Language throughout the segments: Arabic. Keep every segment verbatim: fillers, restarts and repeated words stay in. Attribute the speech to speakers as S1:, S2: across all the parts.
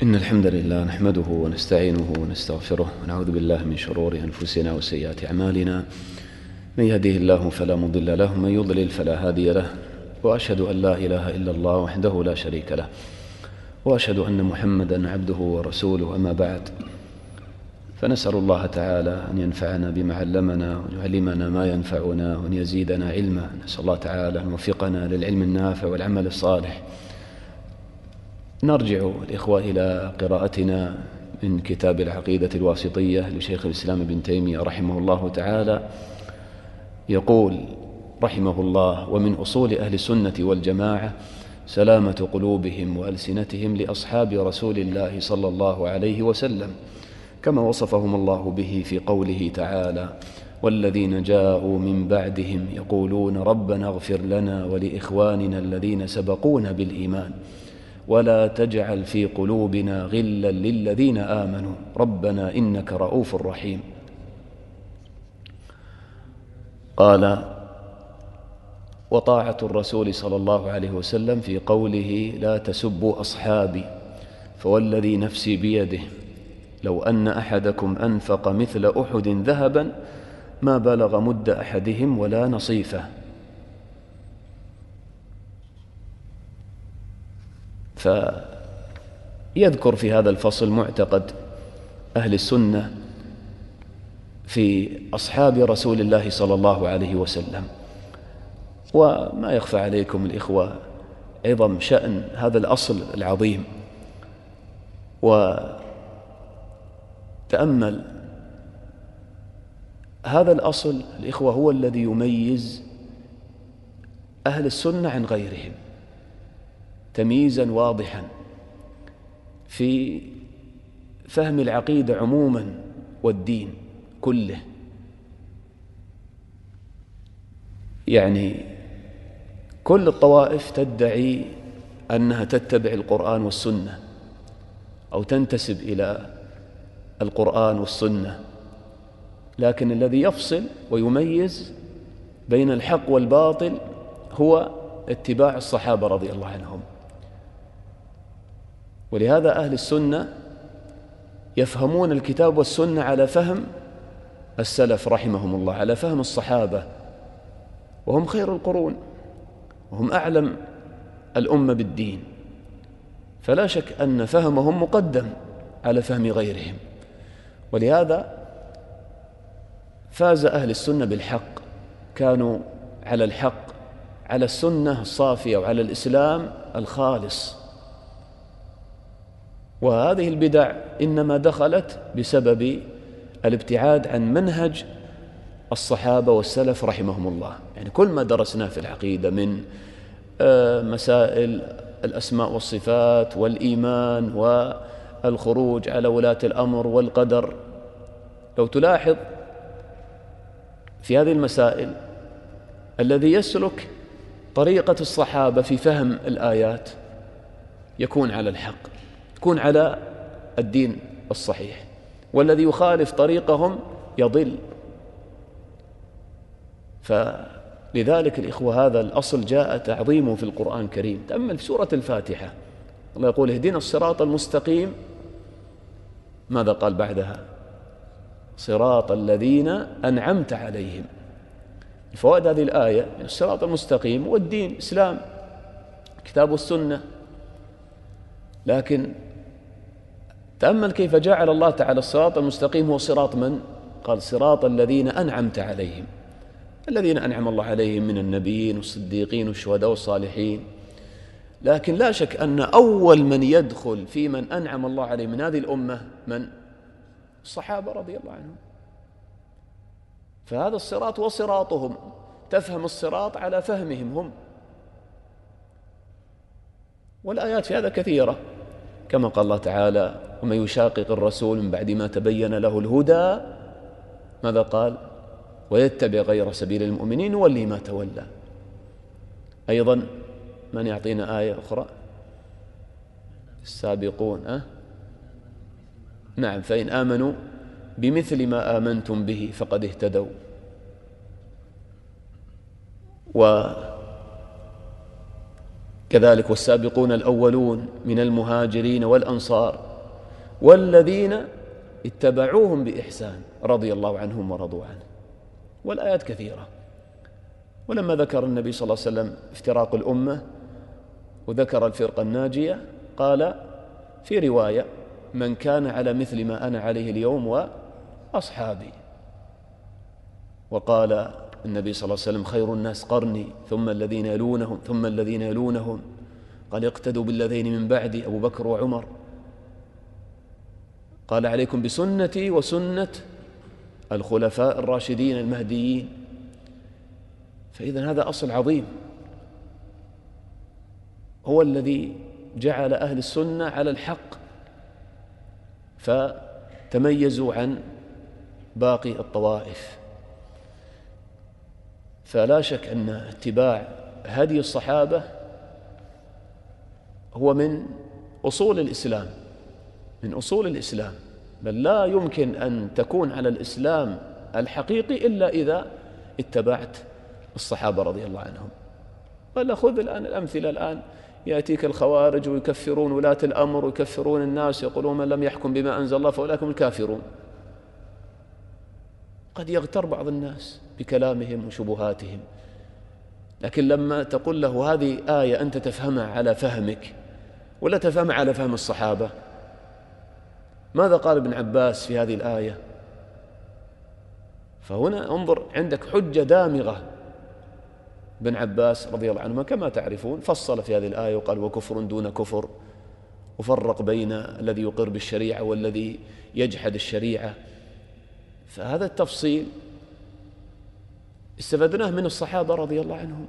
S1: إن الحمد لله نحمده ونستعينه ونستغفره ونعوذ بالله من شرور أنفسنا وسيئات أعمالنا. من يهده الله فلا مضل له ومن يضلل فلا هادي له، وأشهد أن لا إله إلا الله وحده لا شريك له، وأشهد أن محمدا عبده ورسوله. أما بعد، فنسأل الله تعالى أن ينفعنا بما علمنا وأن يعلمنا ما ينفعنا وأن يزيدنا علما. نسأل الله تعالى أن يوفقنا للعلم النافع والعمل الصالح. نرجع الإخوة إلى قراءتنا من كتاب العقيدة الواسطية لشيخ الإسلام ابن تيمية رحمه الله تعالى. يقول رحمه الله: ومن أصول أهل السنة والجماعة سلامة قلوبهم وألسنتهم لأصحاب رسول الله صلى الله عليه وسلم، كما وصفهم الله به في قوله تعالى: والذين جاءوا من بعدهم يقولون ربنا اغفر لنا ولإخواننا الذين سبقونا بالإيمان ولا تجعل في قلوبنا غلا للذين آمنوا ربنا إنك رؤوف رحيم. قال: وطاعة الرسول صلى الله عليه وسلم في قوله لا تسبوا أصحابي فوالذي نفسي بيده لو أن أحدكم أنفق مثل أحد ذهبا ما بلغ مد أحدهم ولا نصيفه. فيذكر في هذا الفصل معتقد أهل السنة في أصحاب رسول الله صلى الله عليه وسلم. وما يخفى عليكم الإخوة عظم شأن هذا الأصل العظيم. وتأمل هذا الأصل الإخوة هو الذي يميز أهل السنة عن غيرهم تمييزا واضحا في فهم العقيدة عموما والدين كله. يعني كل الطوائف تدعي أنها تتبع القرآن والسنة أو تنتسب إلى القرآن والسنة، لكن الذي يفصل ويميز بين الحق والباطل هو اتباع الصحابة رضي الله عنهم. ولهذا أهل السنة يفهمون الكتاب والسنة على فهم السلف رحمهم الله، على فهم الصحابة، وهم خير القرون وهم أعلم الأمة بالدين، فلا شك أن فهمهم مقدم على فهم غيرهم. ولهذا فاز أهل السنة بالحق، كانوا على الحق، على السنة الصافية وعلى الإسلام الخالص. وهذه البدع إنما دخلت بسبب الابتعاد عن منهج الصحابة والسلف رحمهم الله. يعني كل ما درسناه في العقيدة من مسائل الأسماء والصفات والإيمان والخروج على ولاة الأمر والقدر، لو تلاحظ في هذه المسائل الذي يسلك طريقة الصحابة في فهم الآيات يكون على الحق، يكون على الدين الصحيح، والذي يخالف طريقهم يضل. فلذلك الإخوة هذا الأصل جاء تعظيمه في القرآن الكريم. تأمل في سورة الفاتحة، الله يقول اهدنا الصراط المستقيم، ماذا قال بعدها؟ صراط الذين أنعمت عليهم. فوائد هذه الآية الصراط المستقيم والدين الإسلام، كتاب والسنة. لكن تأمل كيف جعل الله تعالى الصراط المستقيم هو صراط من؟ قال صراط الذين أنعمت عليهم، الذين أنعم الله عليهم من النبيين والصديقين والشهداء والصالحين. لكن لا شك أن أول من يدخل في من أنعم الله عليه من هذه الأمة من؟ الصحابة رضي الله عنهم. فهذا الصراط وصراطهم، تفهم الصراط على فهمهم هم. والآيات في هذا كثيرة، كما قال الله تعالى ومن يشاقق الرسول من بعد ما تبين له الهدى، ماذا قال؟ ويتبع غير سبيل المؤمنين نوله ما تولى. أيضا من يعطينا آية أخرى؟ السابقون أه؟ نعم، فإن آمنوا بمثل ما آمنتم به فقد اهتدوا. وكذلك والسابقون الأولون من المهاجرين والأنصار والذين اتبعوهم بإحسان رضي الله عنهم ورضوا عنه. والآيات كثيرة. ولما ذكر النبي صلى الله عليه وسلم افتراق الأمة وذكر الفرقة الناجية قال في رواية: من كان على مثل ما أنا عليه اليوم وأصحابي. وقال النبي صلى الله عليه وسلم: خير الناس قرني ثم الذين يلونهم ثم الذين يلونهم. قال: اقتدوا بالذين من بعدي أبو بكر وعمر. قال: عليكم بسنتي وسنة الخلفاء الراشدين المهديين. فإذا هذا أصل عظيم هو الذي جعل أهل السنة على الحق فتميزوا عن باقي الطوائف. فلا شك أن اتباع هدي الصحابة هو من أصول الإسلام من أصول الإسلام بل لا يمكن أن تكون على الإسلام الحقيقي إلا إذا اتبعت الصحابة رضي الله عنهم. ولا خذ الآن الأمثلة. الآن يأتيك الخوارج ويكفرون ولاة الأمر ويكفرون الناس، يقولون من لم يحكم بما أنزل الله فأولئك هم الكافرون. قد يغتر بعض الناس بكلامهم وشبهاتهم، لكن لما تقول له هذه آية أنت تفهمها على فهمك ولا تفهمها على فهم الصحابة، ماذا قال ابن عباس في هذه الآية؟ فهنا انظر، عندك حجة دامغة. ابن عباس رضي الله عنهما كما تعرفون فصل في هذه الآية وقال: وكفر دون كفر، وفرق بين الذي يقر بالشريعة والذي يجحد الشريعة. فهذا التفصيل استفدناه من الصحابة رضي الله عنهم.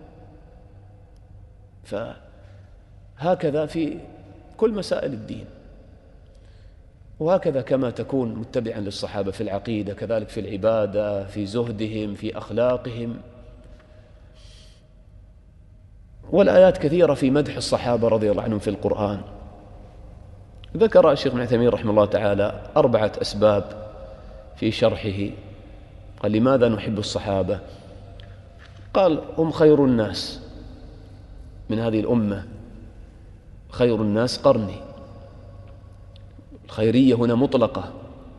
S1: فهكذا في كل مسائل الدين، وهكذا كما تكون متبعا للصحابة في العقيدة كذلك في العبادة، في زهدهم، في أخلاقهم. والآيات كثيرة في مدح الصحابة رضي الله عنهم في القرآن. ذكر الشيخ ابن عثيمين رحمه الله تعالى أربعة أسباب في شرحه. قال: لماذا نحب الصحابة؟ قال: هم خير الناس من هذه الأمة، خير الناس قرني. الخيرية هنا مطلقة،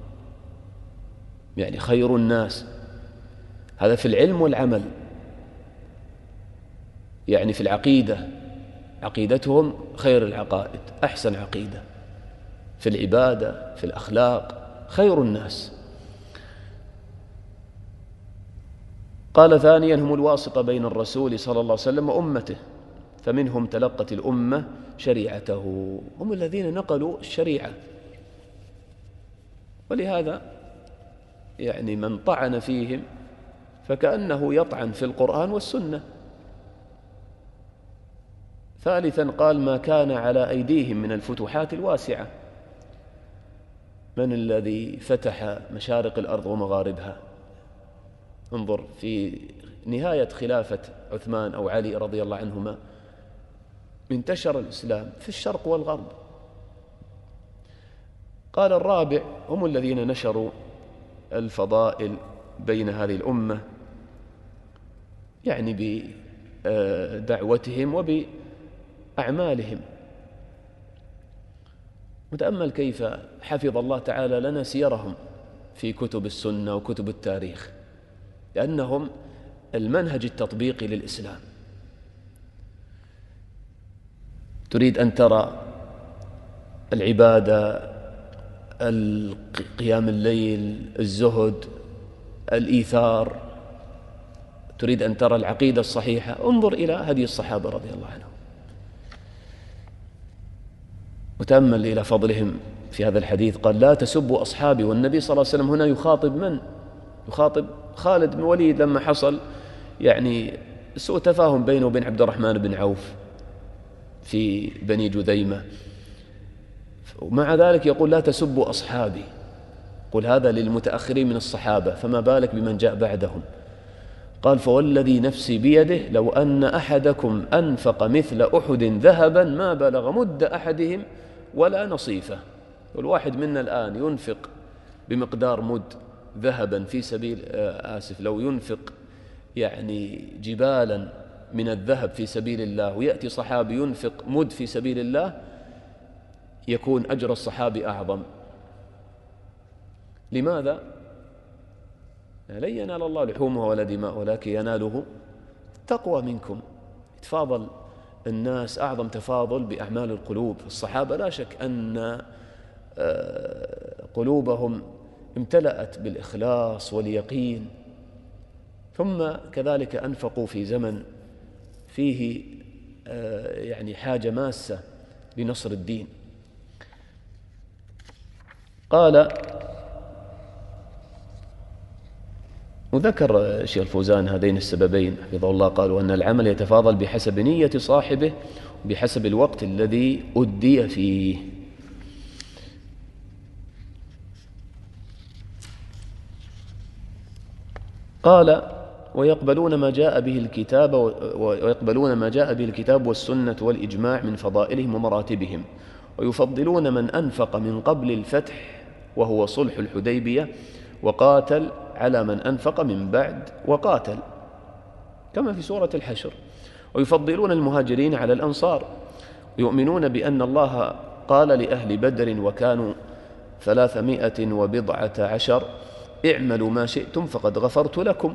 S1: يعني خير الناس هذا في العلم والعمل، يعني في العقيدة عقيدتهم خير العقائد، أحسن عقيدة. في العبادة، في الأخلاق، خير الناس. قال: ثانيا هم الواسطة بين الرسول صلى الله عليه وسلم وأمته، فمنهم تلقت الأمة شريعته. هم الذين نقلوا الشريعة. ولهذا يعني من طعن فيهم فكأنه يطعن في القرآن والسنة. ثالثا قال: ما كان على أيديهم من الفتوحات الواسعة. من الذي فتح مشارق الأرض ومغاربها؟ انظر في نهاية خلافة عثمان أو علي رضي الله عنهما انتشر الإسلام في الشرق والغرب. قال: الرابع هم الذين نشروا الفضائل بين هذه الأمة، يعني بدعوتهم وبأعمالهم. وتأمل كيف حفظ الله تعالى لنا سيرهم في كتب السنة وكتب التاريخ، لأنهم المنهج التطبيقي للإسلام. تريد أن ترى العبادة، قيام الليل، الزهد، الإيثار، تريد أن ترى العقيدة الصحيحة، انظر إلى هدي الصحابة رضي الله عنهم وتأمل إلى فضلهم في هذا الحديث. قال: لا تسبوا أصحابي. والنبي صلى الله عليه وسلم هنا يخاطب من؟ يخاطب خالد بن وليد لما حصل يعني سوء تفاهم بينه وبين عبد الرحمن بن عوف في بني جذيمة، ومع ذلك يقول: لا تسبوا أصحابي. قل هذا للمتأخرين من الصحابة، فما بالك بمن جاء بعدهم؟ قال: فوالذي نفسي بيده لو أن أحدكم أنفق مثل أحد ذهبا ما بلغ مد أحدهم ولا نصيفه. والواحد منا الآن ينفق بمقدار مد ذهبا في سبيل آسف لو ينفق يعني جبالا من الذهب في سبيل الله، ويأتي صحابي ينفق مد في سبيل الله، يكون أجر الصحابي أعظم. لماذا؟ لن ينال الله لحومها ولا دماء ولكن يناله التقوى منكم. يتفاضل الناس أعظم تفاضل بأعمال القلوب. الصحابة لا شك أن قلوبهم امتلأت بالإخلاص واليقين، ثم كذلك أنفقوا في زمن فيه يعني حاجة ماسة لنصر الدين. قال وذكر الشيخ الفوزان هذين السببين حفظه الله، قالوا أن العمل يتفاضل بحسب نية صاحبه وبحسب الوقت الذي أدي فيه. قال ويقبلون ما جاء به الكتاب ويقبلون ما جاء به الكتاب والسنة والإجماع من فضائلهم ومراتبهم، ويفضلون من أنفق من قبل الفتح وهو صلح الحديبية وقاتل على من أنفق من بعد وقاتل، كما في سورة الحشر. ويفضلون المهاجرين على الأنصار، ويؤمنون بأن الله قال لأهل بدر وكانوا ثلاثمائة وبضعة عشر اعملوا ما شئتم فقد غفرت لكم.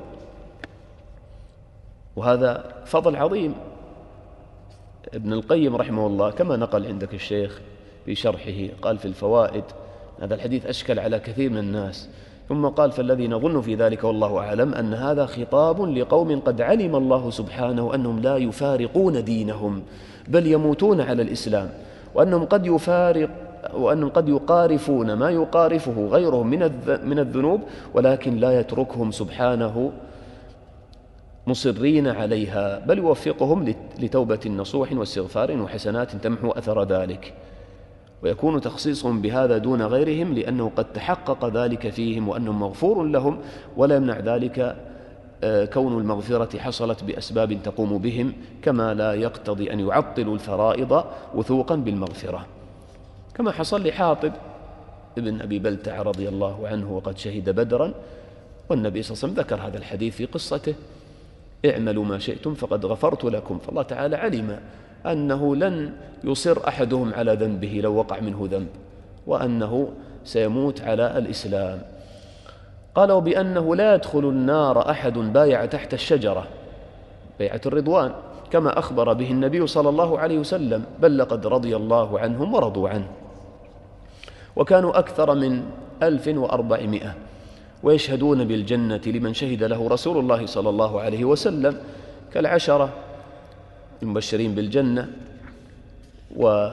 S1: وهذا فضل عظيم. ابن القيم رحمه الله كما نقل عندك الشيخ في شرحه قال في الفوائد هذا الحديث أشكل على كثير من الناس، ثم قال فالذي نظن في ذلك والله أعلم أن هذا خطاب لقوم قد علم الله سبحانه أنهم لا يفارقون دينهم بل يموتون على الإسلام، وأنهم قد يفارق وأنهم قد يقارفون ما يقارفه غيرهم من من الذنوب، ولكن لا يتركهم سبحانه مصرين عليها، بل يوفقهم لتوبة نصوح واستغفار وحسنات تمحو أثر ذلك. ويكون تخصيصهم بهذا دون غيرهم لأنه قد تحقق ذلك فيهم وأنهم مغفور لهم، ولا يمنع ذلك كون المغفرة حصلت بأسباب تقوم بهم، كما لا يقتضي أن يعطلوا الفرائض وثوقا بالمغفرة، كما حصل لحاطب ابن أبي بلتع رضي الله عنه وقد شهد بدرا، والنبي صلى الله عليه وسلم ذكر هذا الحديث في قصته اعملوا ما شئتم فقد غفرت لكم. فالله تعالى علم أنه لن يصر أحدهم على ذنبه لو وقع منه ذنب، وأنه سيموت على الإسلام. قال وبأنه لا يدخل النار أحد بايع تحت الشجرة بيعة الرضوان كما أخبر به النبي صلى الله عليه وسلم، بل لقد رضي الله عنهم ورضوا عنه، وكانوا أكثر من ألف وأربعمائة، ويشهدون بالجنة لمن شهد له رسول الله صلى الله عليه وسلم كالعشرة المبشرين بالجنة. و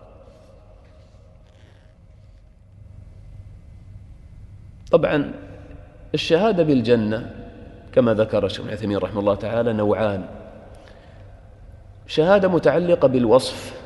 S1: طبعا الشهادة بالجنة كما ذكر الشيخ ابن عثيمين رحمه الله تعالى نوعان: شهادة متعلقة بالوصف،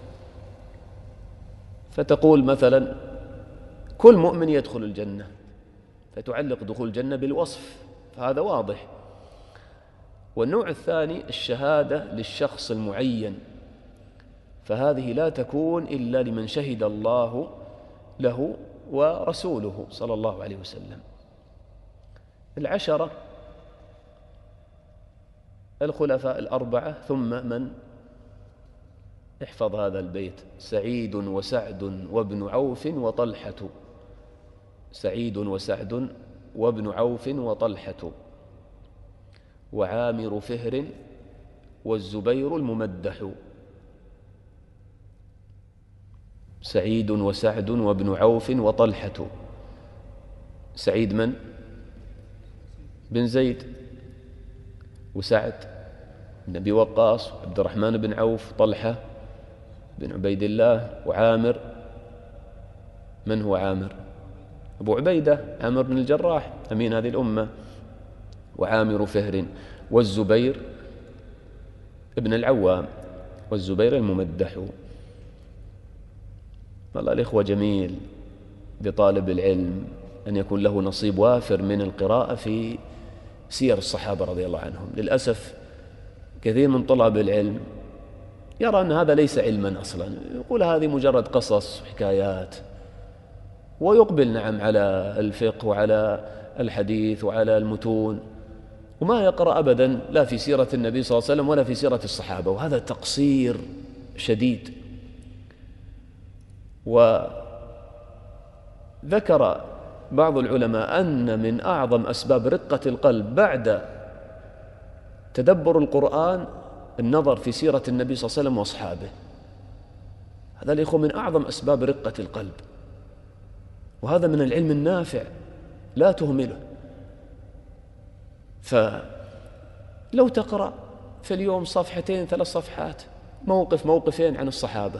S1: فتقول مثلا كل مؤمن يدخل الجنة، فتعلق دخول الجنة بالوصف، فهذا واضح. والنوع الثاني الشهادة للشخص المعين، فهذه لا تكون إلا لمن شهد الله له ورسوله صلى الله عليه وسلم. العشرة الخلفاء الأربعة، ثم من احفظ هذا البيت: سعيد وسعد وابن عوف وطلحة، سعيد وسعد وابن عوف وطلحة وعامر فهر والزبير الممدح. سعيد وسعد وابن عوف وطلحة. سعيد من؟ بن زيد، وسعد بن أبي وقاص، عبد الرحمن بن عوف، طلحة بن عبيد الله، وعامر من هو عامر؟ أبو عبيدة عامر بن الجراح أمين هذه الأمة، وعامر فهر، والزبير ابن العوام، والزبير الممدح. والله الإخوة جميل بطالب العلم أن يكون له نصيب وافر من القراءة في سير الصحابة رضي الله عنهم. للأسف كثير من طلاب العلم يرى أن هذا ليس علما أصلا، يقول هذه مجرد قصص وحكايات، ويقبل نعم على الفقه وعلى الحديث وعلى المتون، وما يقرأ أبدا لا في سيرة النبي صلى الله عليه وسلم ولا في سيرة الصحابة، وهذا تقصير شديد. وذكر بعض العلماء أن من أعظم أسباب رقة القلب بعد تدبر القرآن النظر في سيرة النبي صلى الله عليه وسلم وأصحابه. هذا الإخوة من أعظم أسباب رقة القلب، وهذا من العلم النافع لا تهمله. فلو تقرأ في اليوم صفحتين ثلاث صفحات موقف موقفين عن الصحابة،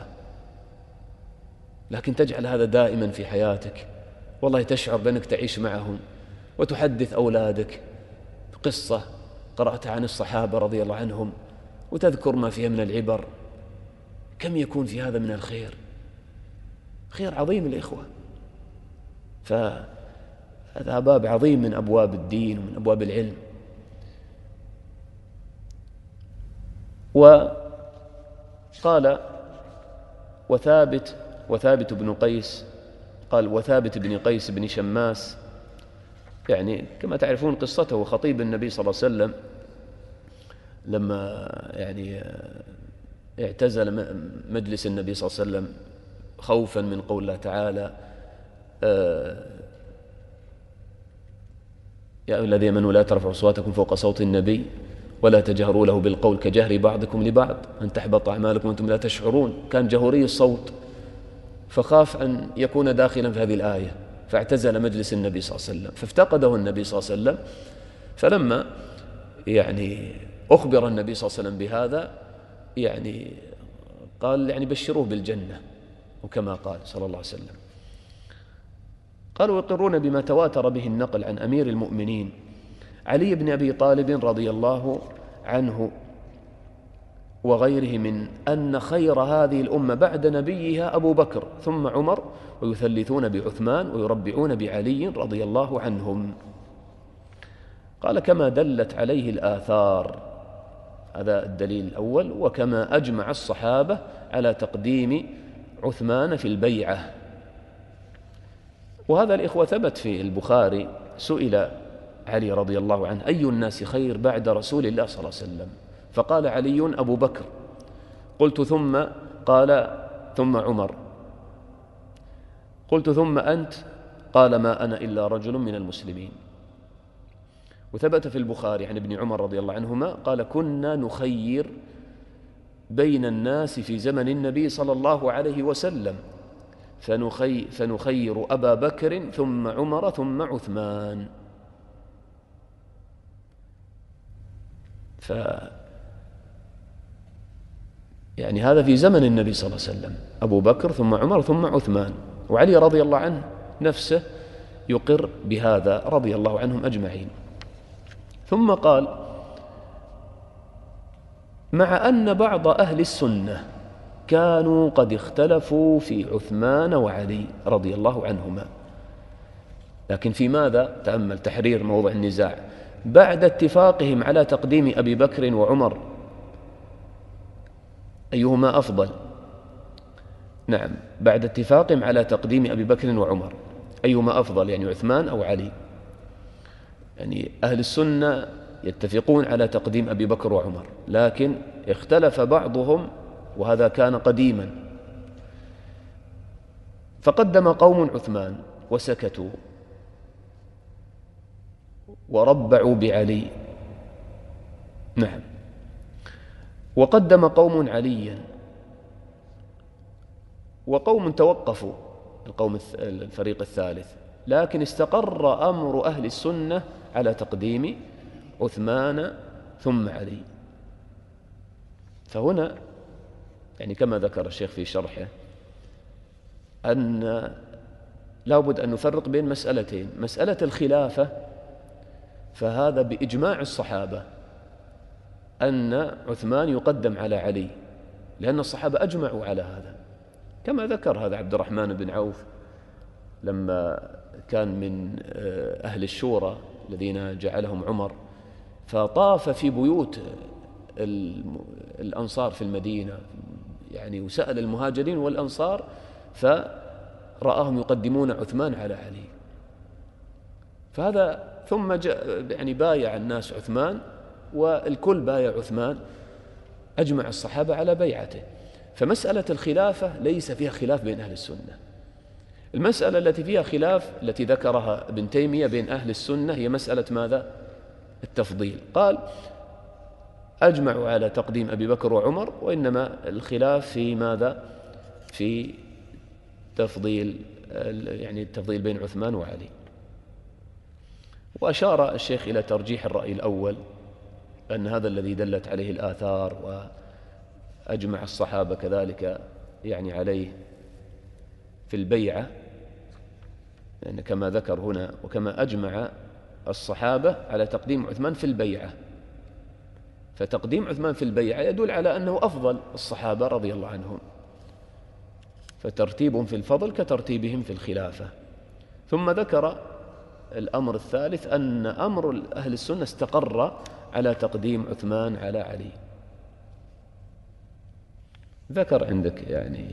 S1: لكن تجعل هذا دائما في حياتك، والله تشعر بأنك تعيش معهم وتحدث أولادك قصة قرأتها عن الصحابة رضي الله عنهم وتذكر ما فيها من العبر. كم يكون في هذا من الخير، خير عظيم الإخوة. فهذا باب عظيم من أبواب الدين ومن أبواب العلم. وقال وثابت وثابت بن قيس قال وثابت بن قيس بن شماس، يعني كما تعرفون قصته خطيب النبي صلى الله عليه وسلم لما يعني اعتزل مجلس النبي صلى الله عليه وسلم خوفا من قول الله تعالى يا أيها الذين آمنوا لا ترفعوا أصواتكم فوق صوت النبي ولا تجهروا له بالقول كجهر بعضكم لبعض أن تحبط أعمالكم وأنتم لا تشعرون. كان جهوري الصوت، فخاف أن يكون داخلا في هذه الآية فاعتزل مجلس النبي صلى الله عليه وسلم، فافتقده النبي صلى الله عليه وسلم. فلما يعني أخبر النبي صلى الله عليه وسلم بهذا يعني قال يعني بشروه بالجنة، وكما قال صلى الله عليه وسلم. قالوا يقرون بما تواتر به النقل عن أمير المؤمنين علي بن أبي طالب رضي الله عنه وغيره من أن خير هذه الأمة بعد نبيها أبو بكر ثم عمر، ويثلثون بعثمان ويربعون بعلي رضي الله عنهم. قال كما دلت عليه الآثار، هذا الدليل الأول، وكما أجمع الصحابة على تقديم عثمان في البيعة. وهذا الإخوة ثبت في البخاري، سئل علي رضي الله عنه أي الناس خير بعد رسول الله صلى الله عليه وسلم؟ فقال علي أبو بكر. قلت ثم؟ قال ثم عمر. قلت ثم أنت؟ قال ما أنا إلا رجل من المسلمين. وثبت في البخاري عن ابن عمر رضي الله عنهما قال كنا نخير بين الناس في زمن النبي صلى الله عليه وسلم فنخي فنخير أبا بكر ثم عمر ثم عثمان. ف يعني هذا في زمن النبي صلى الله عليه وسلم، أبو بكر ثم عمر ثم عثمان، وعلي رضي الله عنه نفسه يقر بهذا رضي الله عنهم أجمعين. ثم قال مع أن بعض أهل السنة كانوا قد اختلفوا في عثمان وعلي رضي الله عنهما، لكن في ماذا؟ تأمل تحرير موضع النزاع. بعد اتفاقهم على تقديم أبي بكر وعمر أيهما أفضل؟ نعم، بعد اتفاقهم على تقديم أبي بكر وعمر أيهما أفضل، يعني عثمان أو علي؟ يعني أهل السنة يتفقون على تقديم أبي بكر وعمر، لكن اختلف بعضهم وهذا كان قديما، فقدم قوم عثمان وسكتوا وربعوا بعلي. نعم. وقدم قوم عليا وقوم توقفوا، القوم الفريق الثالث، لكن استقر أمر أهل السنة على تقديم عثمان ثم علي. فهنا يعني كما ذكر الشيخ في شرحه أن لابد أن نفرق بين مسألتين: مسألة الخلافة فهذا بإجماع الصحابة أن عثمان يقدم على علي، لأن الصحابة أجمعوا على هذا، كما ذكر هذا عبد الرحمن بن عوف لما كان من أهل الشورى الذين جعلهم عمر، فطاف في بيوت الأنصار في المدينة يعني وسأل المهاجرين والأنصار فرآهم يقدمون عثمان على علي، فهذا ثم جاء يعني بايع الناس عثمان والكل بايع عثمان، أجمع الصحابة على بيعته. فمسألة الخلافة ليس فيها خلاف بين أهل السنة، المسألة التي فيها خلاف التي ذكرها ابن تيمية بين أهل السنة هي مسألة ماذا؟ التفضيل. قال أجمعوا على تقديم أبي بكر وعمر، وإنما الخلاف في ماذا؟ في تفضيل، يعني التفضيل بين عثمان وعلي. وأشار الشيخ إلى ترجيح الرأي الأول، أن هذا الذي دلت عليه الآثار وأجمع الصحابة كذلك يعني عليه في البيعة، يعني كما ذكر هنا وكما أجمع الصحابة على تقديم عثمان في البيعة، فتقديم عثمان في البيعة يدل على أنه أفضل الصحابة رضي الله عنهم، فترتيبهم في الفضل كترتيبهم في الخلافة. ثم ذكر الأمر الثالث أن أمر أهل السنة استقر على تقديم عثمان على علي. ذكر عندك يعني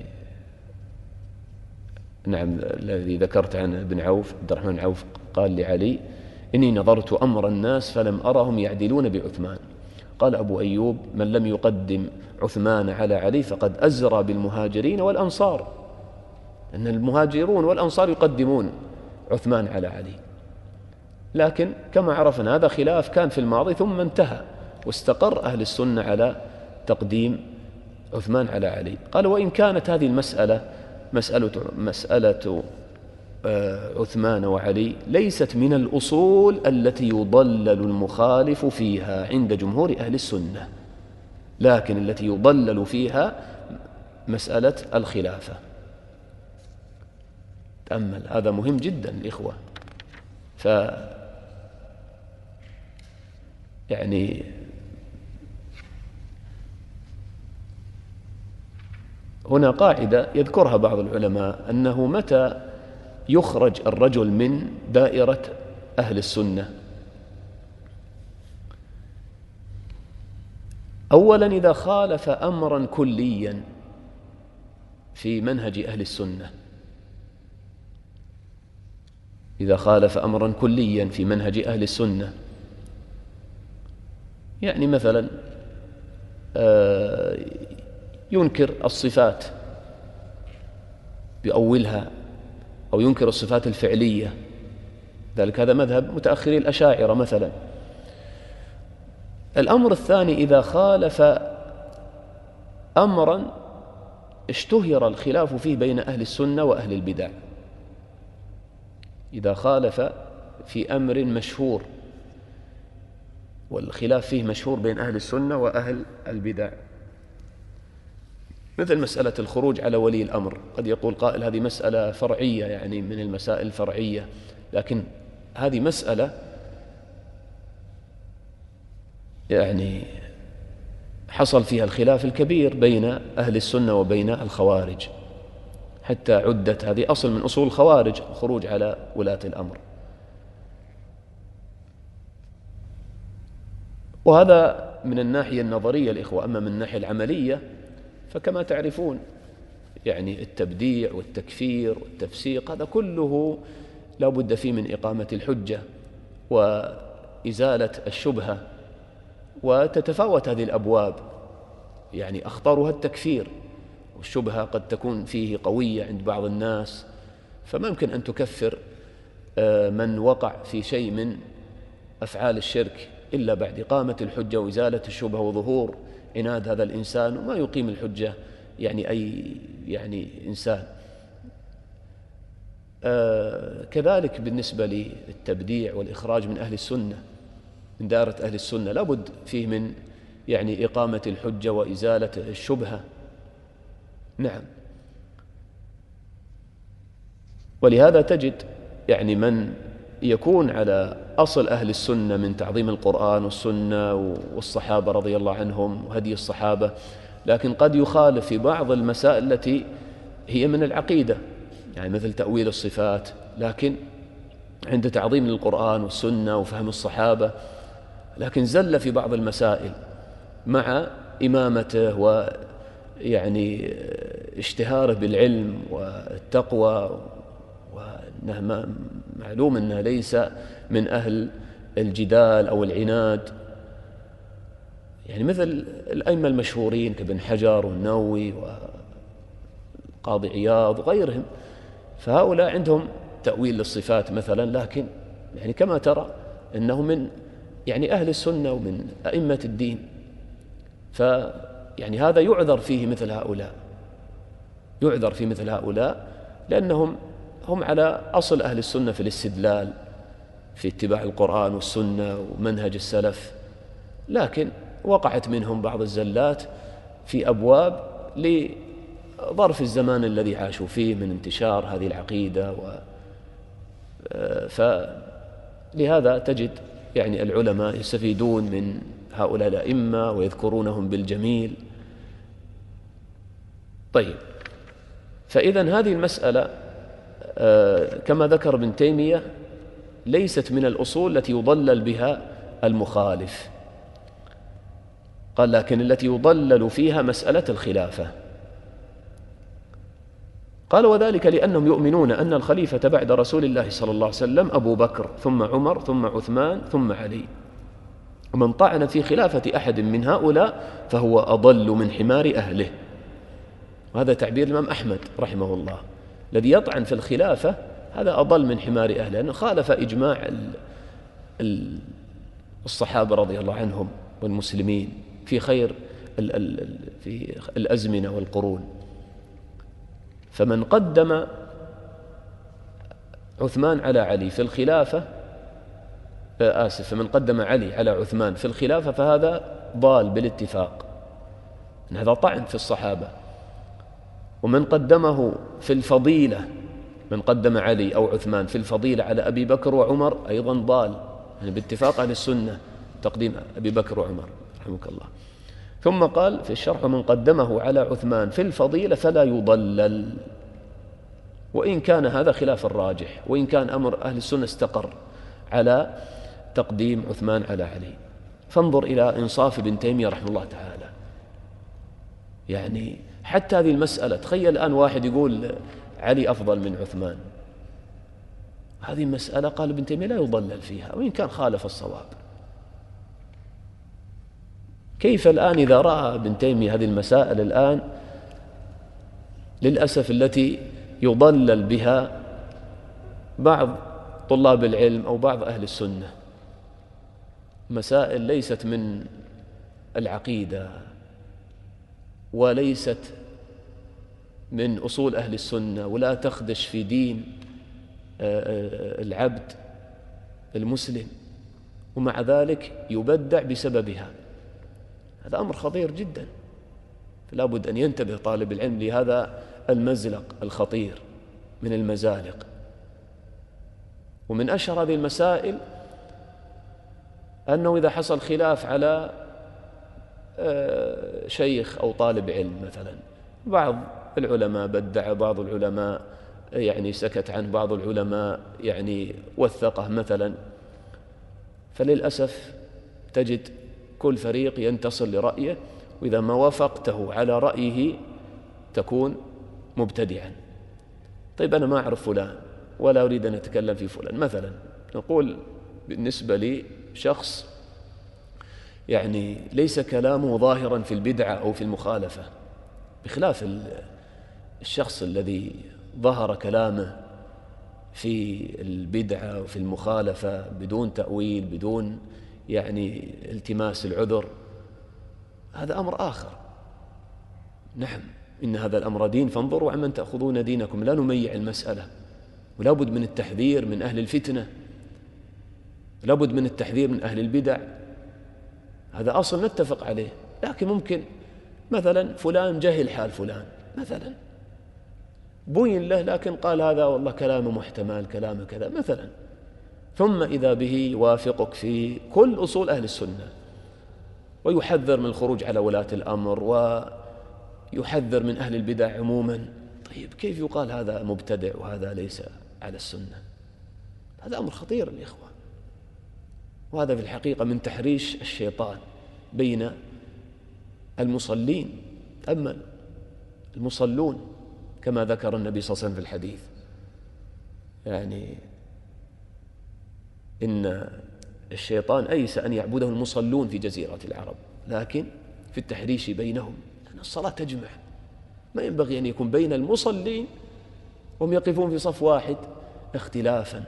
S1: نعم الذي ذكرت عن ابن عوف، عبد الرحمن بن عوف قال لعلي: إني نظرت أمر الناس فلم أرهم يعدلون بعثمان. قال أبو أيوب: من لم يقدم عثمان على علي فقد أزرى بالمهاجرين والأنصار، أن المهاجرون والأنصار يقدمون عثمان على علي. لكن كما عرفنا هذا خلاف كان في الماضي ثم انتهى، واستقر أهل السنة على تقديم عثمان على علي. قال: وإن كانت هذه المسألة مسألة, مسألة عثمان وعلي ليست من الأصول التي يضلل المخالف فيها عند جمهور أهل السنة، لكن التي يضلل فيها مسألة الخلافة. تأمل، هذا مهم جدا الإخوة. ف يعني هنا قاعدة يذكرها بعض العلماء، أنه متى يخرج الرجل من دائرة أهل السنة؟ أولا إذا خالف أمرا كليا في منهج أهل السنة، إذا خالف أمرا كليا في منهج أهل السنة، يعني مثلا ينكر الصفات يؤولها، أو ينكر الصفات الفعلية، ذلك هذا مذهب متأخري الأشاعرة مثلا. الأمر الثاني إذا خالف أمرا اشتهر الخلاف فيه بين أهل السنة وأهل البدع، إذا خالف في أمر مشهور والخلاف فيه مشهور بين أهل السنة وأهل البدع، مثل مسألة الخروج على ولي الأمر. قد يقول قائل هذه مسألة فرعية، يعني من المسائل الفرعية، لكن هذه مسألة يعني حصل فيها الخلاف الكبير بين أهل السنة وبين الخوارج، حتى عدت هذه أصل من أصول الخوارج، الخروج على ولاة الأمر. وهذا من الناحية النظرية الإخوة. أما من الناحية العملية فكما تعرفون يعني التبديع والتكفير والتفسيق هذا كله لا بد فيه من إقامة الحجة وإزالة الشبهة، وتتفاوت هذه الأبواب، يعني أخطرها التكفير، والشبهة قد تكون فيه قوية عند بعض الناس، فما يمكن أن تكفر من وقع في شيء من أفعال الشرك إلا بعد إقامة الحجة وإزالة الشبهة وظهور عناد هذا الإنسان، وما يقيم الحجة يعني أي يعني إنسان. آه كذلك بالنسبة للتبديع والإخراج من أهل السنة من دائرة أهل السنة لابد فيه من يعني إقامة الحجة وإزالة الشبهة. نعم. ولهذا تجد يعني من يكون على أصل أهل السنة من تعظيم القرآن والسنة والصحابة رضي الله عنهم وهدي الصحابة، لكن قد يخالف في بعض المسائل التي هي من العقيدة، يعني مثل تأويل الصفات، لكن عند تعظيم للقرآن والسنة وفهم الصحابة، لكن زل في بعض المسائل مع إمامته ويعني اشتهاره بالعلم والتقوى، وأنه معلوم أنه ليس من أهل الجدال أو العناد، يعني مثل الأئمة المشهورين كابن حجر والنووي وقاضي عياض وغيرهم. فهؤلاء عندهم تأويل للصفات مثلا، لكن يعني كما ترى أنه من يعني أهل السنة ومن أئمة الدين، فيعني هذا يعذر فيه مثل هؤلاء، يعذر في مثل هؤلاء لأنهم هم على أصل أهل السنة في الاستدلال في اتباع القرآن والسنة ومنهج السلف، لكن وقعت منهم بعض الزلات في أبواب لظرف الزمان الذي عاشوا فيه من انتشار هذه العقيدة. و فلهذا تجد يعني العلماء يستفيدون من هؤلاء الأئمة ويذكرونهم بالجميل. طيب، فإذن هذه المسألة كما ذكر ابن تيمية ليست من الأصول التي يضلل بها المخالف، قال لكن التي يضلل فيها مسألة الخلافة. قال وذلك لأنهم يؤمنون أن الخليفة بعد رسول الله صلى الله عليه وسلم أبو بكر ثم عمر ثم عثمان ثم علي، ومن طعن في خلافة أحد من هؤلاء فهو أضل من حمار أهله. وهذا تعبير الإمام أحمد رحمه الله، الذي يطعن في الخلافة هذا أضل من حمار أهله، لأنه خالف إجماع الصحابة رضي الله عنهم والمسلمين في خير في الأزمنة والقرون. فمن قدم عثمان على علي في الخلافة آسف فمن قدم علي على عثمان في الخلافة فهذا ضال بالاتفاق، إن هذا طعن في الصحابة. ومن قدمه في الفضيلة، من قدم علي أو عثمان في الفضيلة على أبي بكر وعمر أيضا ضال، يعني باتفاق أهل السنة تقديم أبي بكر وعمر رحمك الله. ثم قال في الشرح ومن قدمه على عثمان في الفضيلة فلا يضلل، وإن كان هذا خلاف الراجح، وإن كان أمر أهل السنة استقر على تقديم عثمان على علي. فانظر إلى إنصاف ابن تيمية رحمه الله تعالى، يعني حتى هذه المسألة، تخيل الآن واحد يقول علي أفضل من عثمان، هذه المسألة قال ابن تيمية لا يضلل فيها وإن كان خالف الصواب. كيف الآن إذا رأى ابن تيمية هذه المسائل الآن للأسف التي يضلل بها بعض طلاب العلم أو بعض أهل السنة، مسائل ليست من العقيدة وليست من أصول أهل السنة ولا تخدش في دين العبد المسلم، ومع ذلك يبدع بسببها، هذا أمر خطير جدا. فلا بد أن ينتبه طالب العلم لهذا المزلق الخطير من المزالق. ومن أشهر هذه المسائل أنه إذا حصل خلاف على شيخ أو طالب علم مثلا، بعض العلماء بدع، بعض العلماء يعني سكت عن، بعض العلماء يعني وثقه مثلا، فللأسف تجد كل فريق ينتصر لرأيه، وإذا ما وافقته على رأيه تكون مبتدعا. طيب أنا ما أعرف فلان ولا أريد أن أتكلم في فلان مثلا، نقول بالنسبة لي شخص يعني ليس كلامه ظاهرا في البدعة أو في المخالفة، بخلاف الشخص الذي ظهر كلامه في البدعة وفي المخالفة بدون تأويل، بدون يعني التماس العذر، هذا أمر آخر. نعم، إن هذا الأمر دين، فانظروا عمن تأخذون دينكم، لا نميع المسألة، ولا بد من التحذير من أهل الفتنة، لا بد من التحذير من أهل البدع، هذا أصل نتفق عليه. لكن ممكن مثلا فلان جهل حال فلان مثلا، بين له لكن قال هذا والله كلامه محتمل، كلامه كذا مثلا، ثم إذا به يوافقك في كل أصول أهل السنة ويحذر من الخروج على ولاة الأمر ويحذر من أهل البدع عموما. طيب كيف يقال هذا مبتدع وهذا ليس على السنة؟ هذا أمر خطير الإخوة، وهذا في الحقيقة من تحريش الشيطان بين المصلين. أما المصلون كما ذكر النبي صلى الله عليه وسلم في الحديث، يعني إن الشيطان أيس أن يعبده المصلون في جزيرة العرب، لكن في التحريش بينهم، لأن الصلاة تجمع، ما ينبغي أن يكون بين المصلين وهم يقفون في صف واحد اختلافا،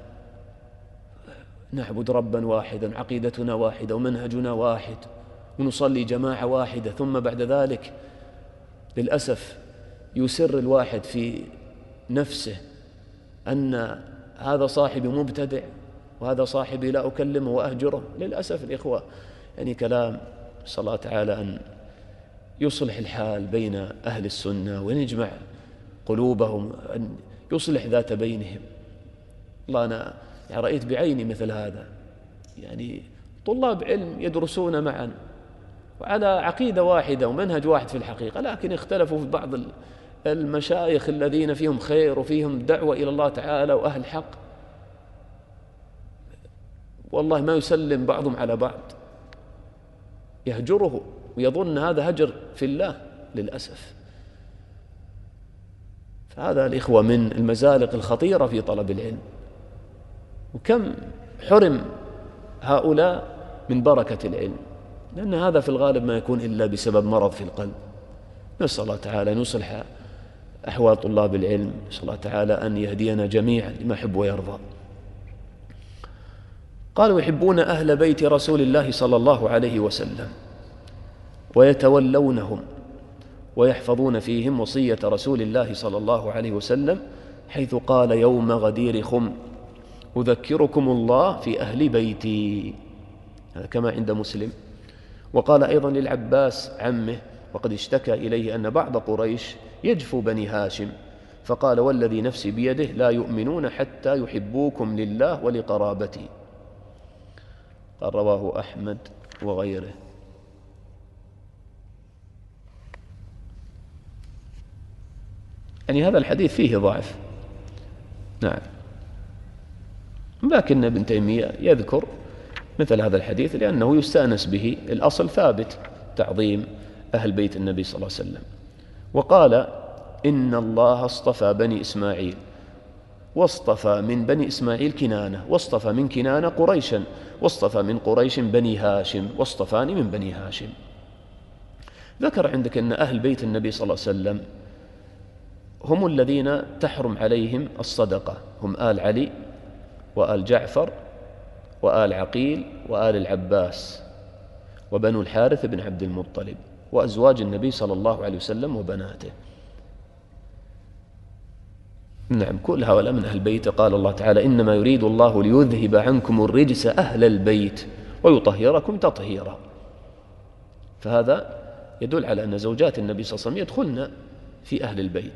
S1: نعبد ربا واحدا، عقيدتنا واحدة ومنهجنا واحد، ونصلي جماعة واحدة، ثم بعد ذلك للأسف يسر الواحد في نفسه أن هذا صاحبي مبتدع وهذا صاحبي لا أكلمه وأهجره. للأسف الإخوة، يعني كلام صلى الله تعالى أن يصلح الحال بين أهل السنة وأن يجمع قلوبهم، أن يصلح ذات بينهم. الله أنا يعني رأيت بعيني مثل هذا، يعني طلاب علم يدرسون معا وعلى عقيدة واحدة ومنهج واحد في الحقيقة، لكن اختلفوا في بعض المشايخ الذين فيهم خير وفيهم دعوة إلى الله تعالى وأهل حق، والله ما يسلم بعضهم على بعض، يهجره ويظن هذا هجر في الله للأسف. فهذا الإخوة من المزالق الخطيرة في طلب العلم، وكم حرم هؤلاء من بركة العلم، لأن هذا في الغالب ما يكون إلا بسبب مرض في القلب. نسأل الله تعالى أن يصلح أحوال طلاب العلم، نسأل الله تعالى أن يهدينا جميعا لما يحب ويرضى. قالوا يحبون أهل بيت رسول الله صلى الله عليه وسلم ويتولونهم ويحفظون فيهم وصية رسول الله صلى الله عليه وسلم، حيث قال يوم غدير خم أذكركم الله في أهل بيتي، هذا كما عند مسلم. وقال أيضا للعباس عمه، وقد اشتكى إليه أن بعض قريش يجفو بني هاشم، فقال والذي نفسي بيده لا يؤمنون حتى يحبوكم لله ولقرابتي. قال رواه أحمد وغيره. يعني هذا الحديث فيه ضعف، نعم، لكن ابن تيمية يذكر مثل هذا الحديث لأنه يستأنس به، الأصل ثابت تعظيم أهل بيت النبي صلى الله عليه وسلم. وقال إن الله اصطفى بني إسماعيل، واصطفى من بني إسماعيل كنانة، واصطفى من كنانة قريشا، واصطفى من قريش بني هاشم، واصطفاني من بني هاشم. ذكر عندك أن أهل بيت النبي صلى الله عليه وسلم هم الذين تحرم عليهم الصدقة، هم آل علي وآل جعفر وآل عقيل وآل العباس وبنو الحارث بن عبد المطلب وأزواج النبي صلى الله عليه وسلم وبناته. نعم، كل هؤلاء من أهل البيت. قال الله تعالى إنما يريد الله ليذهب عنكم الرجس أهل البيت ويطهركم تطهيرا. فهذا يدل على أن زوجات النبي صلى الله عليه وسلم يدخلن في أهل البيت.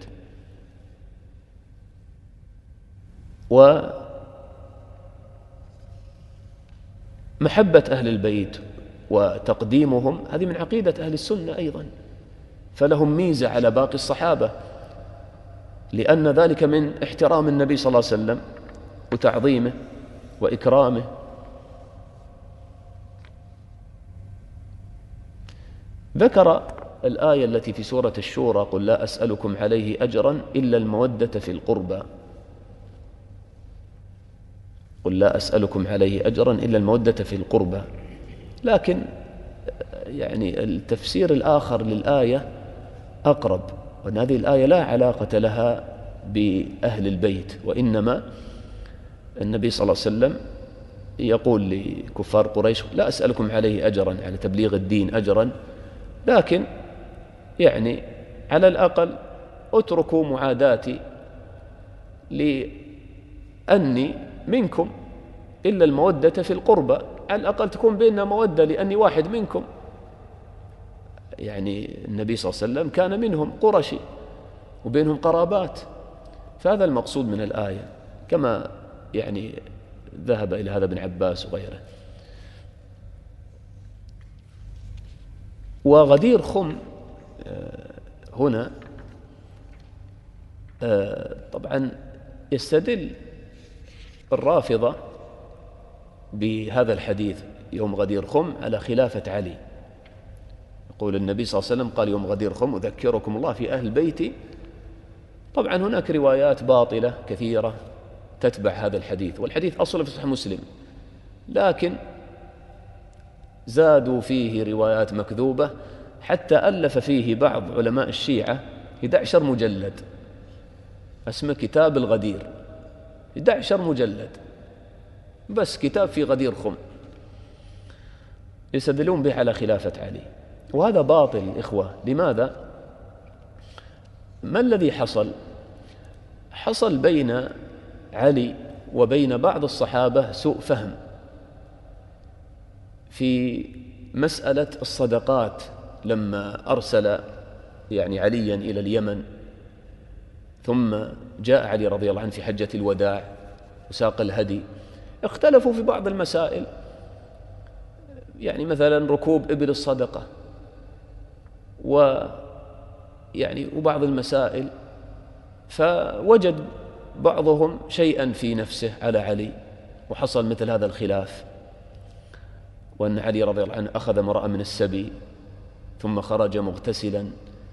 S1: ومحبة أهل البيت وتقديمهم هذه من عقيدة أهل السنة أيضا، فلهم ميزة على باقي الصحابة، لأن ذلك من احترام النبي صلى الله عليه وسلم وتعظيمه وإكرامه. ذكر الآية التي في سورة الشورى قل لا أسألكم عليه أجرا إلا المودة في القربى، قل لا أسألكم عليه أجرا إلا المودة في القربى. لكن يعني التفسير الآخر للآية أقرب، وأن هذه الآية لا علاقة لها بأهل البيت، وإنما النبي صلى الله عليه وسلم يقول لكفار قريش لا أسألكم عليه أجرا، على تبليغ الدين أجرا، لكن يعني على الأقل اتركوا معاداتي لأني منكم إلا المودة في القربى، على الأقل تكون بيننا مودة لأني واحد منكم. يعني النبي صلى الله عليه وسلم كان منهم قرشي وبينهم قرابات، فهذا المقصود من الآية، كما يعني ذهب إلى هذا ابن عباس وغيره. وغدير خم هنا طبعا يستدل الرافضة بهذا الحديث يوم غدير خم على خلافة علي. يقول النبي صلى الله عليه وسلم قال يوم غدير خم أذكركم الله في أهل بيتي. طبعا هناك روايات باطلة كثيرة تتبع هذا الحديث، والحديث أصله في صحيح مسلم، لكن زادوا فيه روايات مكذوبة حتى ألف فيه بعض علماء الشيعة إحدى عشر مجلد اسمه كتاب الغدير، أحد عشر مجلد، بس كتاب في غدير خم يستدلون به على خلافة علي، وهذا باطل الإخوة. لماذا؟ ما الذي حصل؟ حصل بين علي وبين بعض الصحابة سوء فهم في مسألة الصدقات، لما أرسل يعني عليا إلى اليمن، ثم جاء علي رضي الله عنه في حجة الوداع وساق الهدي، اختلفوا في بعض المسائل، يعني مثلا ركوب إبل الصدقة ويعني وبعض المسائل، فوجد بعضهم شيئا في نفسه على علي، وحصل مثل هذا الخلاف، وأن علي رضي الله عنه أخذ امرأة من السبي ثم خرج مغتسلا،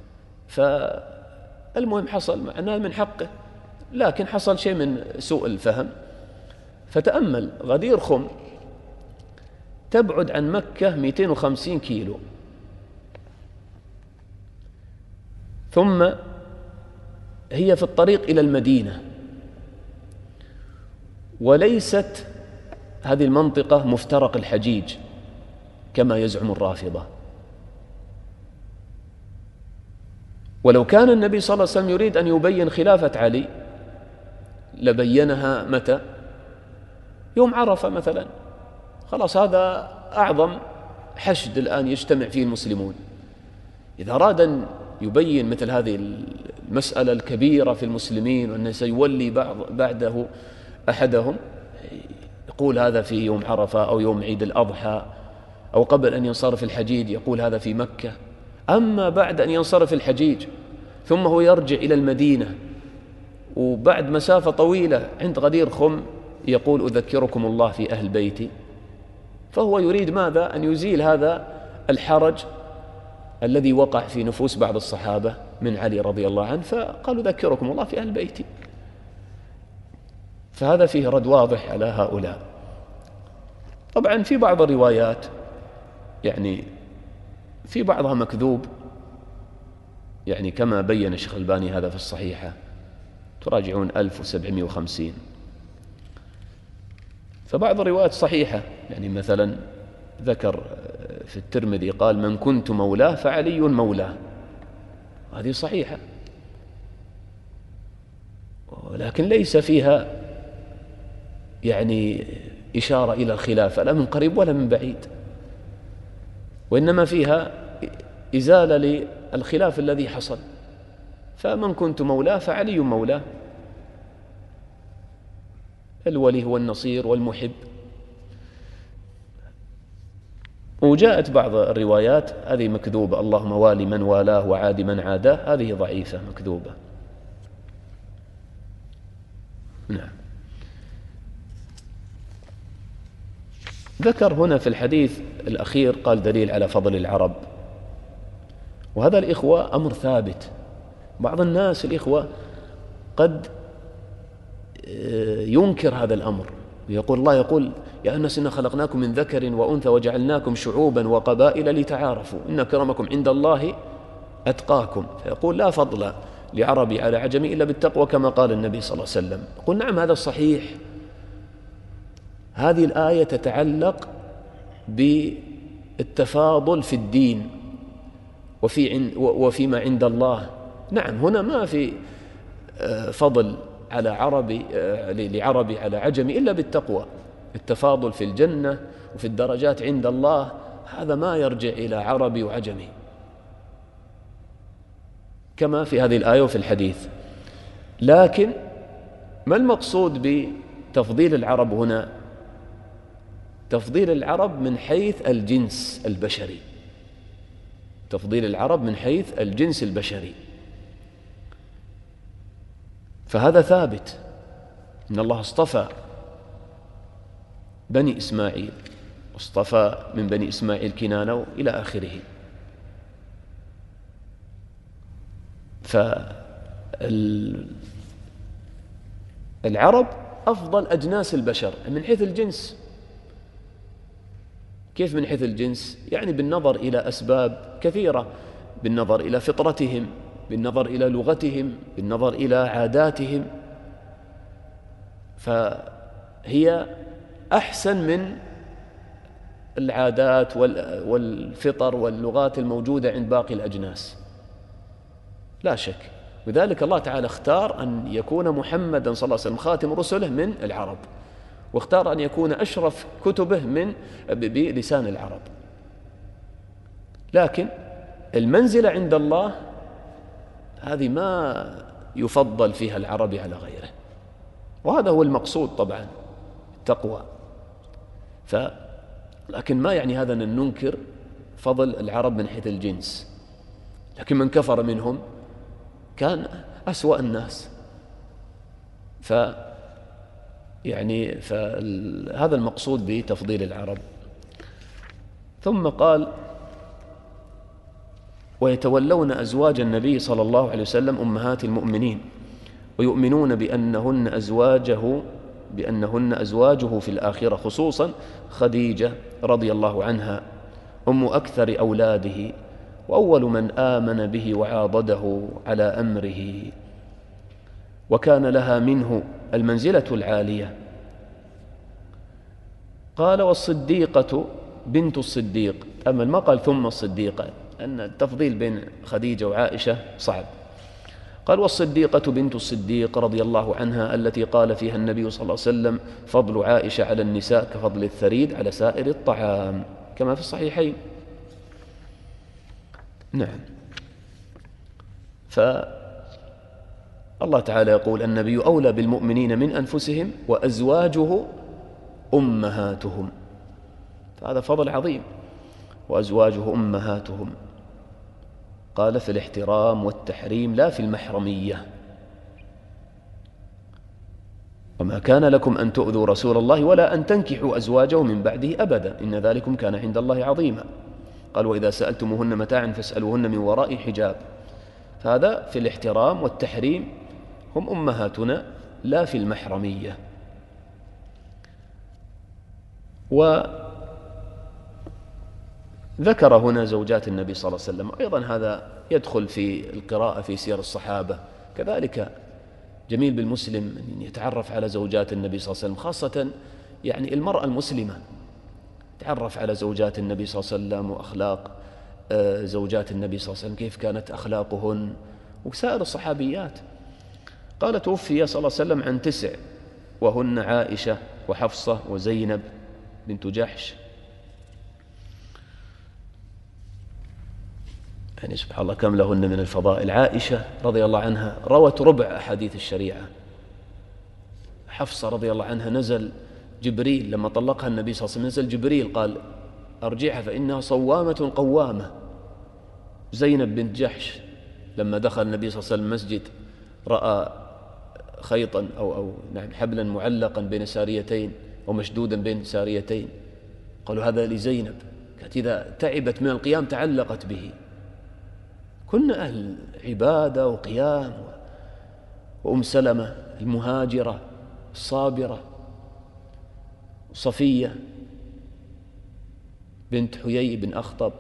S1: فالمهم حصل معناه من حقه، لكن حصل شيء من سوء الفهم. فتأمل غدير خم تبعد عن مكة مئتين وخمسين كيلو، ثم هي في الطريق إلى المدينة، وليست هذه المنطقة مفترق الحجيج كما يزعم الرافضة. ولو كان النبي صلى الله عليه وسلم يريد أن يبين خلافة علي لبينها متى؟ يوم عرفة مثلا، خلاص هذا أعظم حشد الآن يجتمع فيه المسلمون. إذا أراد أن يبين مثل هذه المسألة الكبيرة في المسلمين وأنه سيولي بعض بعده أحدهم، يقول هذا في يوم عرفة أو يوم عيد الأضحى أو قبل أن ينصرف الحجيج، يقول هذا في مكة. أما بعد أن ينصرف الحجيج ثم هو يرجع إلى المدينة وبعد مسافة طويلة عند غدير خم يقول أذكركم الله في أهل بيتي، فهو يريد ماذا؟ أن يزيل هذا الحرج الذي وقع في نفوس بعض الصحابة من علي رضي الله عنه، فقالوا ذكركم الله في أهل بيتي. فهذا فيه رد واضح على هؤلاء. طبعا في بعض الروايات يعني في بعضها مكذوب، يعني كما بين الشيخ الألباني هذا في الصحيحة، تراجعون ألف وسبعمائة وخمسين. فبعض الروايات صحيحة، يعني مثلا ذكر في الترمذي قال من كنت مولاه فعلي مولاه، هذه صحيحة، ولكن ليس فيها يعني إشارة إلى الخلافة لا من قريب ولا من بعيد، وإنما فيها إزالة للخلاف الذي حصل. فمن كنت مولاه فعلي مولاه، الولي هو النصير والمحب. وجاءت بعض الروايات هذه مكذوبة، اللهم والي من والاه وعاد من عاداه، هذه ضعيفة مكذوبة. نعم. ذكر هنا في الحديث الأخير قال دليل على فضل العرب، وهذا الإخوة أمر ثابت. بعض الناس الإخوة قد ينكر هذا الأمر ويقول الله يقول يا الناس إنا خلقناكم من ذكر وأنثى وجعلناكم شعوبا وقبائل لتعارفوا إن أكرمكم عند الله أتقاكم، فيقول لا فضل لعربي على عجمي إلا بالتقوى كما قال النبي صلى الله عليه وسلم. يقول نعم هذا الصحيح، هذه الآية تتعلق بالتفاضل في الدين وفي وفيما عند الله. نعم هنا ما في فضل على عربي لعربي على عجمي إلا بالتقوى، التفاضل في الجنة وفي الدرجات عند الله هذا ما يرجع إلى عربي وعجمي كما في هذه الآية وفي الحديث. لكن ما المقصود بتفضيل العرب هنا؟ تفضيل العرب من حيث الجنس البشري، تفضيل العرب من حيث الجنس البشري، فهذا ثابت. إن الله اصطفى بني إسماعيل واصطفى من بني إسماعيل كنانة إلى آخره. فالعرب أفضل أجناس البشر من حيث الجنس. كيف من حيث الجنس؟ يعني بالنظر إلى أسباب كثيرة، بالنظر إلى فطرتهم، بالنظر إلى لغتهم، بالنظر إلى عاداتهم، فهي أحسن من العادات والفطر واللغات الموجودة عند باقي الأجناس لا شك. لذلك الله تعالى اختار أن يكون محمدا صلى الله عليه وسلم خاتم رسله من العرب، واختار أن يكون أشرف كتبه من بلسان العرب. لكن المنزلة عند الله هذه ما يفضل فيها العربي على غيره، وهذا هو المقصود طبعا التقوى. ف لكن ما يعني هذا أن ننكر فضل العرب من حيث الجنس، لكن من كفر منهم كان أسوأ الناس. ف يعني فهذا المقصود بتفضيل العرب. ثم قال: ويتولون أزواج النبي صلى الله عليه وسلم أمهات المؤمنين ويؤمنون بأنهن أزواجه بأنهن أزواجه في الآخرة، خصوصا خديجة رضي الله عنها أم أكثر أولاده وأول من آمن به وعاضده على أمره، وكان لها منه المنزلة العالية. قال: والصديقة بنت الصديق. أما ما قال ثم الصديقة، أن التفضيل بين خديجة وعائشة صعب. قال: والصديقة بنت الصديق رضي الله عنها التي قال فيها النبي صلى الله عليه وسلم: فضل عائشة على النساء كفضل الثريد على سائر الطعام، كما في الصحيحين. نعم. فالله تعالى يقول: النبي أولى بالمؤمنين من أنفسهم وأزواجه أمهاتهم، فهذا فضل عظيم. وأزواجه أمهاتهم، قال في الاحترام والتحريم لا في المحرمية. وما كان لكم أن تؤذوا رسول الله ولا أن تنكحوا أزواجه من بعده أبدا، إن ذلكم كان عند الله عظيما. قال: وإذا سألتموهن متاعا فاسألوهن من وراء حجاب. فهذا في الاحترام والتحريم، هم أمهاتنا لا في المحرمية. وذكر هنا زوجات النبي صلى الله عليه وسلم، أيضا هذا يدخل في القراءة في سير الصحابة. كذلك جميل بالمسلم أن يتعرف على زوجات النبي صلى الله عليه وسلم، خاصة يعني المرأة المسلمة تعرف على زوجات النبي صلى الله عليه وسلم وأخلاق زوجات النبي صلى الله عليه وسلم، كيف كانت أخلاقهن، وسائر الصحابيات. قال: توفي صلى الله عليه وسلم عن تسع، وهن عائشة وحفصة وزينب بنت جحش. يعني سبحان الله كم لهن من الفضائل. عائشة رضي الله عنها روت ربع أحاديث الشريعة. حفصة رضي الله عنها نزل جبريل لما طلقها النبي صلى الله عليه وسلم، نزل جبريل قال: أرجعها فإنها صوامة قوامة. زينب بنت جحش لما دخل النبي صلى الله عليه وسلم المسجد رأى خيطا أو, أو نعم حبلا معلقا بين ساريتين أو مشدودا بين ساريتين، قالوا: هذا لزينب. كانت إذا تعبت من القيام تعلقت به. كنا أهل عبادة وقيام. وأم سلمة المهاجرة الصابرة، صفية بنت حيي بن أخطب،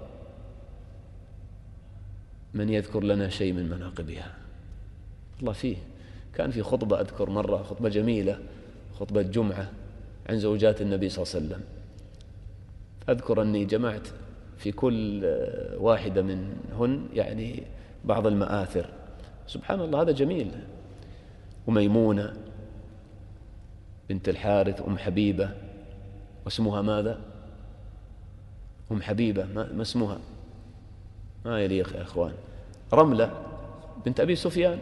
S1: من يذكر لنا شيء من مناقبها؟ الله فيه. كان في خطبة أذكر مرة، خطبة جميلة، خطبة جمعة عن زوجات النبي صلى الله عليه وسلم، أذكر أني جمعت في كل واحدة منهن يعني بعض المآثر. سبحان الله هذا جميل. وميمونة بنت الحارث أم حبيبة، واسمها ماذا؟ أم حبيبة، ما اسمها؟ ما يليق يا أخوان. رملة بنت أبي سفيان،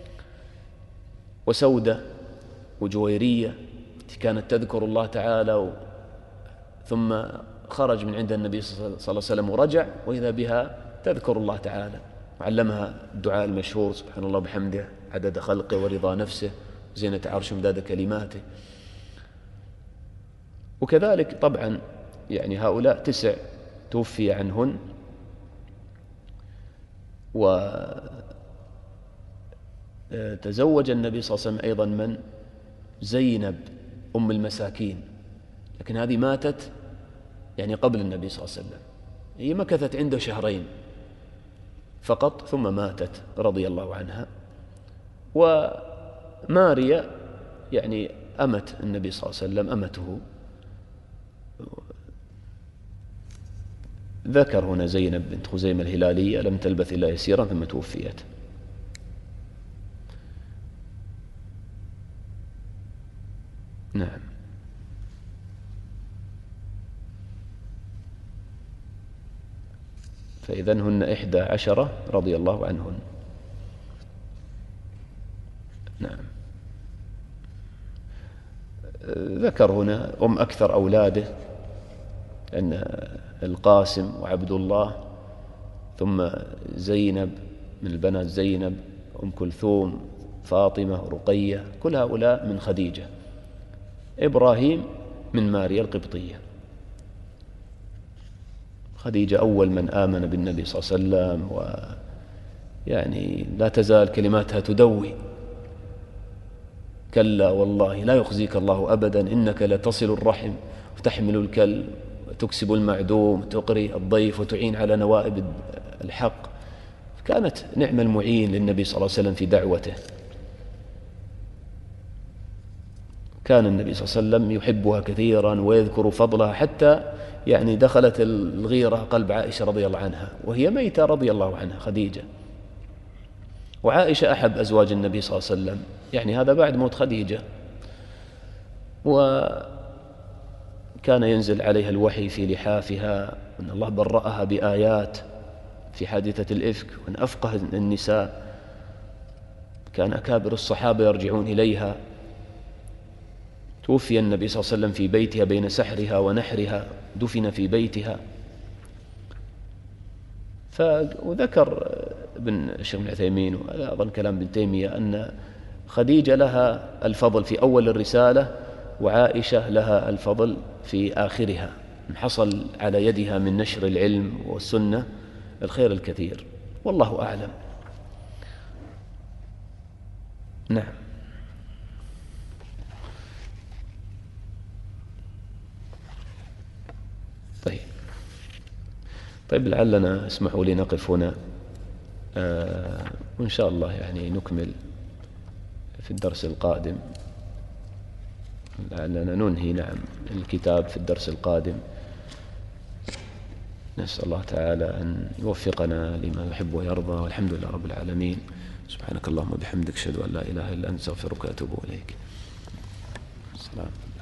S1: وسودة وجويرية كانت تذكر الله تعالى و... ثم خرج من عند النبي صلى الله عليه وسلم ورجع وإذا بها تذكر الله تعالى، وعلمها الدعاء المشهور: سبحان الله بحمده عدد خلقه ورضا نفسه زينة عرشه ومداد كلماته. وكذلك طبعا يعني هؤلاء تسع توفي عنهن. وتزوج النبي صلى الله عليه وسلم أيضا من؟ زينب أم المساكين، لكن هذه ماتت يعني قبل النبي صلى الله عليه وسلم، هي مكثت عنده شهرين فقط ثم ماتت رضي الله عنها. وماريا يعني أمة النبي صلى الله عليه وسلم، أمته. ذكر هنا زينب بنت خزيمة الهلالية لم تلبث إلا يسيرا ثم توفيت. نعم. فإذن هن إحدى عشرة رضي الله عنهن. نعم. ذكر هنا أم أكثر أولاده أن القاسم وعبد الله، ثم زينب من البنات زينب، أم كلثوم، فاطمة، رقية، كل هؤلاء من خديجة. إبراهيم من ماريا القبطية. خديجة أول من آمن بالنبي صلى الله عليه وسلم، ويعني لا تزال كلماتها تدوي: كلا والله لا يخزيك الله أبدا إنك لتصل الرحم وتحمل الكلب وتكسب المعدوم وتقري الضيف وتعين على نوائب الحق. كانت نعم المعين للنبي صلى الله عليه وسلم في دعوته. كان النبي صلى الله عليه وسلم يحبها كثيرا ويذكر فضلها، حتى يعني دخلت الغيرة قلب عائشة رضي الله عنها وهي ميتة رضي الله عنها خديجة. وعائشة أحب أزواج النبي صلى الله عليه وسلم، يعني هذا بعد موت خديجة. وكان ينزل عليها الوحي في لحافها، وأن الله برأها بآيات في حادثة الإفك، وأن أفقه النساء. كان أكابر الصحابة يرجعون إليها. توفي النبي صلى الله عليه وسلم في بيتها بين سحرها ونحرها، دفن في بيتها. وذكر ابن الشيخ ابن عثيمين وهذا أظن كلام ابن تيمية أن خديجة لها الفضل في أول الرسالة، وعائشة لها الفضل في آخرها. حصل على يدها من نشر العلم والسنة الخير الكثير، والله أعلم. نعم. طيب طيب لعلنا اسمحوا لي نقف هنا، آه وإن شاء الله يعني نكمل في الدرس القادم. لعلنا ننهي نعم الكتاب في الدرس القادم. نسأل الله تعالى أن يوفقنا لما يحب ويرضى، والحمد لله رب العالمين. سبحانك اللهم وبحمدك، أشهد أن لا إله إلا أنت، أستغفرك وأتوب إليك. السلام.